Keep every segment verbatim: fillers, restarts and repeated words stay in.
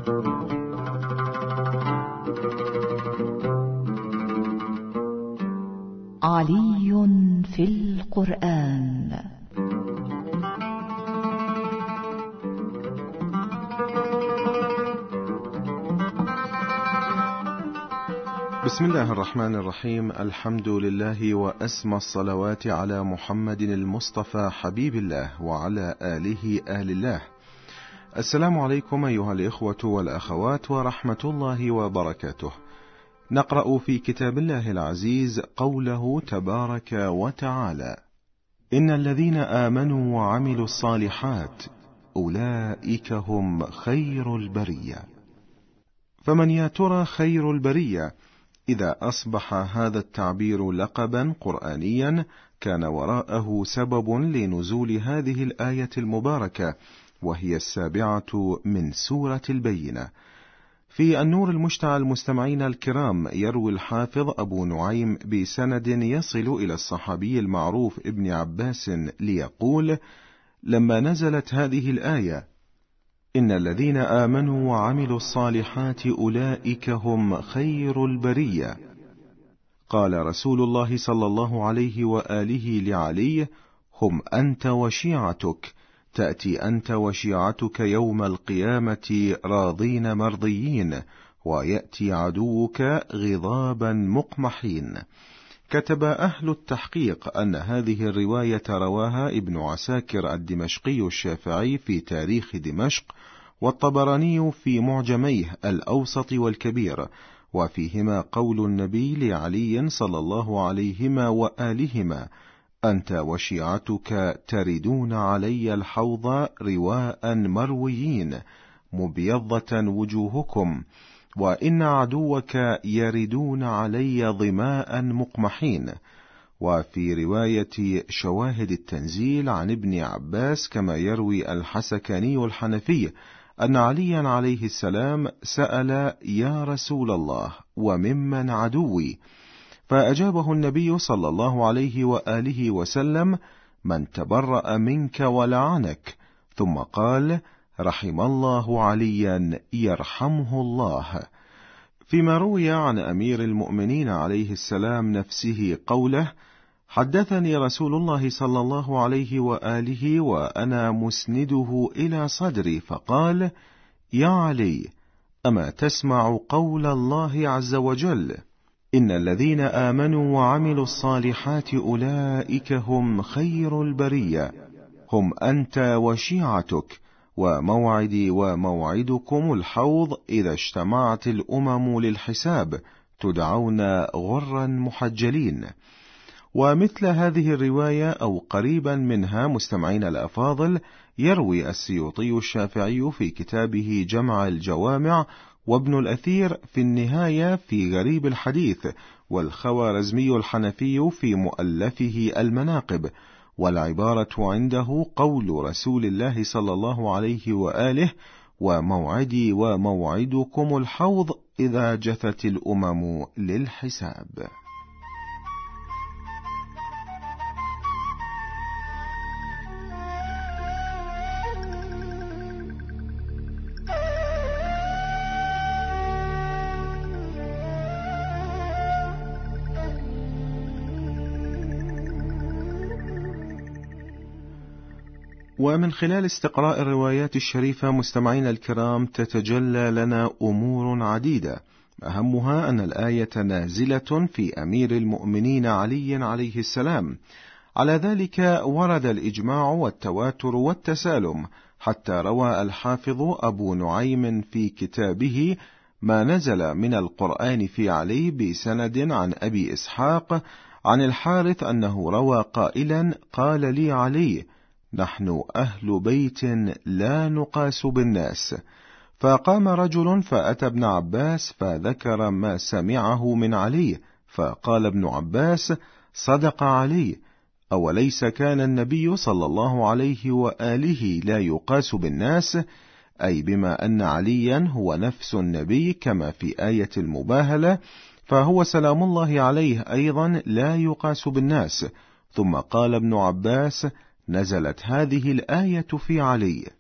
علي في القرآن. بسم الله الرحمن الرحيم. الحمد لله وأسمى الصلوات على محمد المصطفى حبيب الله وعلى آله آل الله. السلام عليكم أيها الإخوة والأخوات ورحمة الله وبركاته. نقرأ في كتاب الله العزيز قوله تبارك وتعالى: إن الذين آمنوا وعملوا الصالحات أولئك هم خير البرية. فمن يا ترى خير البرية؟ إذا أصبح هذا التعبير لقبا قرآنيا كان وراءه سبب لنزول هذه الآية المباركة، وهي السابعة من سورة البينة. في النور المشتعل مستمعين الكرام، يروي الحافظ أبو نعيم بسند يصل إلى الصحابي المعروف ابن عباس ليقول: لما نزلت هذه الآية إن الذين آمنوا وعملوا الصالحات أولئك هم خير البرية، قال رسول الله صلى الله عليه وآله لعلي: هم أنت وشيعتك، تأتي أنت وشيعتك يوم القيامة راضين مرضيين، ويأتي عدوك غضابا مقمحين. كتب أهل التحقيق أن هذه الرواية رواها ابن عساكر الدمشقي الشافعي في تاريخ دمشق، والطبراني في معجميه الأوسط والكبير، وفيهما قول النبي لعلي صلى الله عليهما وآلهما: أنت وشيعتك تردون علي الحوض رواء مرويين مبيضة وجوهكم، وإن عدوك يردون علي ظماء مقمحين. وفي رواية شواهد التنزيل عن ابن عباس كما يروي الحسكاني الحنفي أن عليا عليه السلام سأل: يا رسول الله، وممن عدوي؟ فأجابه النبي صلى الله عليه وآله وسلم: من تبرأ منك ولعنك. ثم قال: رحم الله عليا يرحمه الله. فيما روي عن أمير المؤمنين عليه السلام نفسه قوله: حدثني رسول الله صلى الله عليه وآله وأنا مسنده إلى صدري فقال: يا علي، أما تسمع قول الله عز وجل: إن الذين آمنوا وعملوا الصالحات أولئك هم خير البرية، هم أنت وشيعتك، وموعدي وموعدكم الحوض إذا اجتمعت الأمم للحساب، تدعون غرا محجلين. ومثل هذه الرواية أو قريبا منها مستمعين الأفاضل يروي السيوطي الشافعي في كتابه جمع الجوامع، وابن الأثير في النهاية في غريب الحديث، والخوارزمي الحنفي في مؤلفه المناقب، والعبارة عنده قول رسول الله صلى الله عليه وآله: وموعدي وموعدكم الحوض إذا جثت الأمم للحساب. ومن خلال استقراء الروايات الشريفة مستمعين الكرام تتجلى لنا أمور عديدة، أهمها أن الآية نازلة في أمير المؤمنين علي عليه السلام. على ذلك ورد الإجماع والتواتر والتسالم، حتى روى الحافظ أبو نعيم في كتابه ما نزل من القرآن في علي بسند عن أبي إسحاق عن الحارث أنه روى قائلا: قال لي علي: نحن أهل بيت لا نقاس بالناس. فقام رجل فأتى ابن عباس فذكر ما سمعه من علي، فقال ابن عباس: صدق علي، أوليس كان النبي صلى الله عليه وآله لا يقاس بالناس؟ أي بما أن عليا هو نفس النبي كما في آية المباهلة، فهو سلام الله عليه أيضا لا يقاس بالناس. ثم قال ابن عباس: نزلت هذه الآية في علي.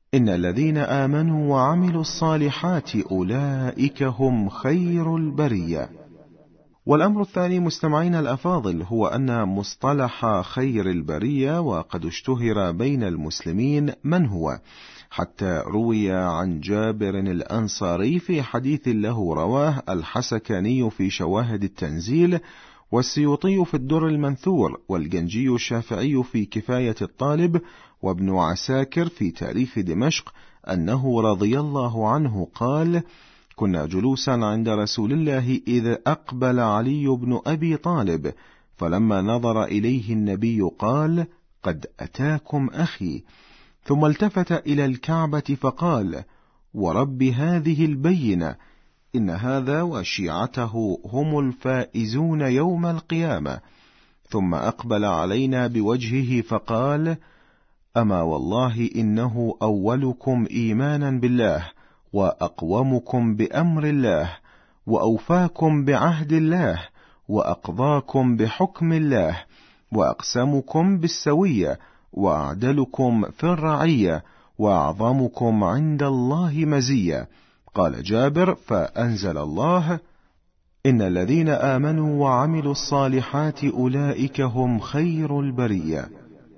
إن الذين آمنوا وعملوا الصالحات أولئك هم خير البرية. والأمر الثاني مستمعين الأفاضل هو أن مصطلح خير البرية وقد اشتهر بين المسلمين من هو، حتى روي عن جابر الأنصاري في حديث له رواه الحسكاني في شواهد التنزيل، والسيوطي في الدر المنثور، والجنجي الشافعي في كفاية الطالب، وابن عساكر في تاريخ دمشق، أنه رضي الله عنه قال: كنا جلوسا عند رسول الله إذ أقبل علي بن أبي طالب، فلما نظر إليه النبي قال: قد أتاكم أخي، ثم التفت إلى الكعبة فقال: ورب هذه البينة، إن هذا وشيعته هم الفائزون يوم القيامة. ثم أقبل علينا بوجهه فقال: أما والله إنه أولكم إيمانا بالله، وأقومكم بأمر الله، وأوفاكم بعهد الله، وأقضاكم بحكم الله، وأقسمكم بالسوية، وأعدلكم في الرعية، وأعظمكم عند الله مزية. قال جابر: فأنزل الله: إن الذين آمنوا وعملوا الصالحات أولئك هم خير البرية.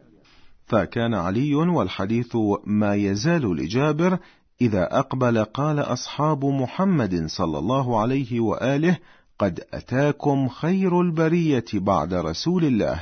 فكان علي والحديث ما يزال لجابر إذا أقبل قال أصحاب محمد صلى الله عليه وآله: قد أتاكم خير البرية بعد رسول الله.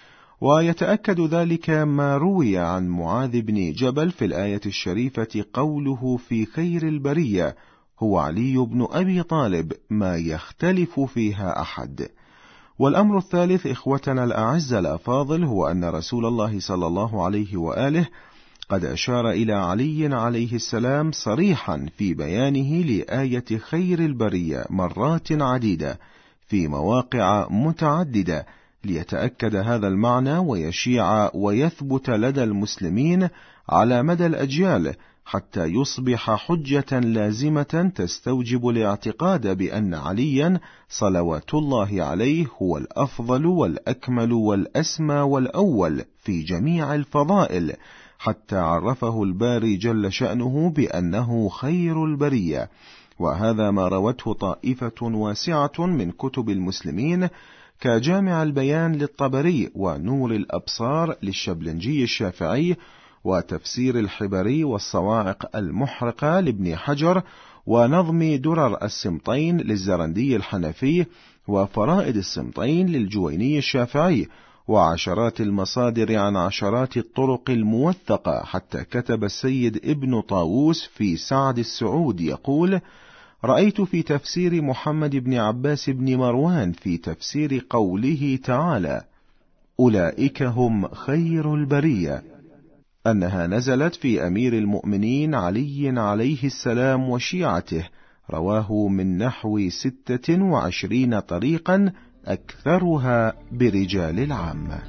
ويتأكد ذلك ما روي عن معاذ بن جبل في الآية الشريفة قوله في خير البرية هو علي بن أبي طالب، ما يختلف فيها أحد. والأمر الثالث إخوتنا الأعزة الأفاضل هو أن رسول الله صلى الله عليه وآله قد أشار إلى علي عليه السلام صريحا في بيانه لآية خير البرية مرات عديدة في مواقع متعددة، ليتأكد هذا المعنى ويشيع ويثبت لدى المسلمين على مدى الأجيال، حتى يصبح حجة لازمة تستوجب الاعتقاد بأن عليا صلوات الله عليه هو الأفضل والأكمل والأسمى والأول في جميع الفضائل، حتى عرفه الباري جل شأنه بأنه خير البرية. وهذا ما روته طائفة واسعة من كتب المسلمين كجامع البيان للطبري، ونور الأبصار للشبلنجي الشافعي، وتفسير الحبري والصواعق المحرقة لابن حجر، ونظم درر السمطين للزرندي الحنفي، وفرائد السمطين للجويني الشافعي، وعشرات المصادر عن عشرات الطرق الموثقة، حتى كتب السيد ابن طاووس في سعد السعود يقول: رأيت في تفسير محمد بن عباس بن مروان في تفسير قوله تعالى: أولئك هم خير البرية، أنها نزلت في أمير المؤمنين علي عليه السلام وشيعته، رواه من نحو ستة وعشرين طريقا أكثرها برجال العامة.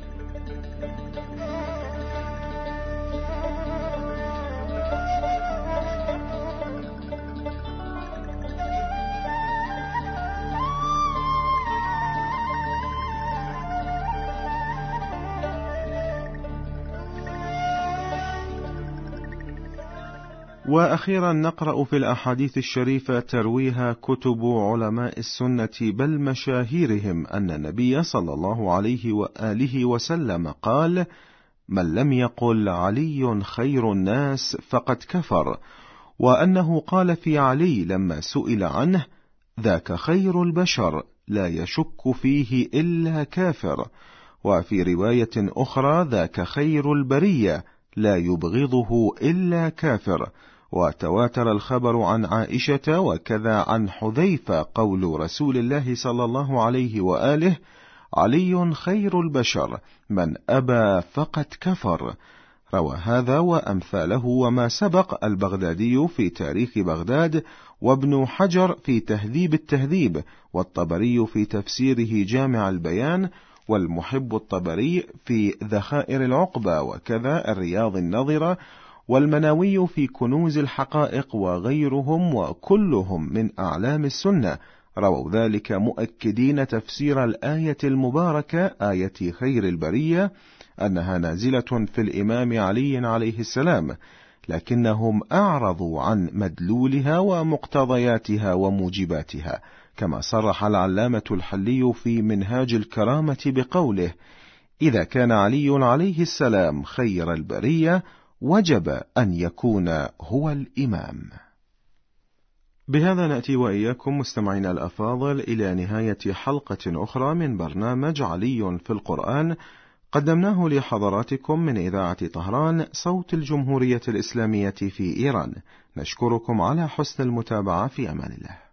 وأخيرا نقرأ في الأحاديث الشريفة ترويها كتب علماء السنة بل مشاهيرهم أن النبي صلى الله عليه وآله وسلم قال: من لم يقل علي خير الناس فقد كفر، وأنه قال في علي لما سئل عنه: ذاك خير البشر لا يشك فيه إلا كافر. وفي رواية أخرى: ذاك خير البرية لا يبغضه إلا كافر. وتواتر الخبر عن عائشة وكذا عن حذيفة قول رسول الله صلى الله عليه وآله: علي خير البشر، من أبى فقد كفر. روى هذا وأمثاله وما سبق البغدادي في تاريخ بغداد، وابن حجر في تهذيب التهذيب، والطبري في تفسيره جامع البيان، والمحب الطبري في ذخائر العقبة، وكذا الرياض النظرة، والمناوي في كنوز الحقائق، وغيرهم وكلهم من أعلام السنة رووا ذلك مؤكدين تفسير الآية المباركة آية خير البرية أنها نازلة في الإمام علي عليه السلام، لكنهم أعرضوا عن مدلولها ومقتضياتها وموجباتها، كما صرح العلامة الحلي في منهاج الكرامة بقوله: إذا كان علي عليه السلام خير البرية وجب أن يكون هو الإمام. بهذا نأتي وإياكم مستمعينا الأفاضل إلى نهاية حلقة أخرى من برنامج علي في القرآن، قدمناه لحضراتكم من إذاعة طهران صوت الجمهورية الإسلامية في إيران. نشكركم على حسن المتابعة، في أمان الله.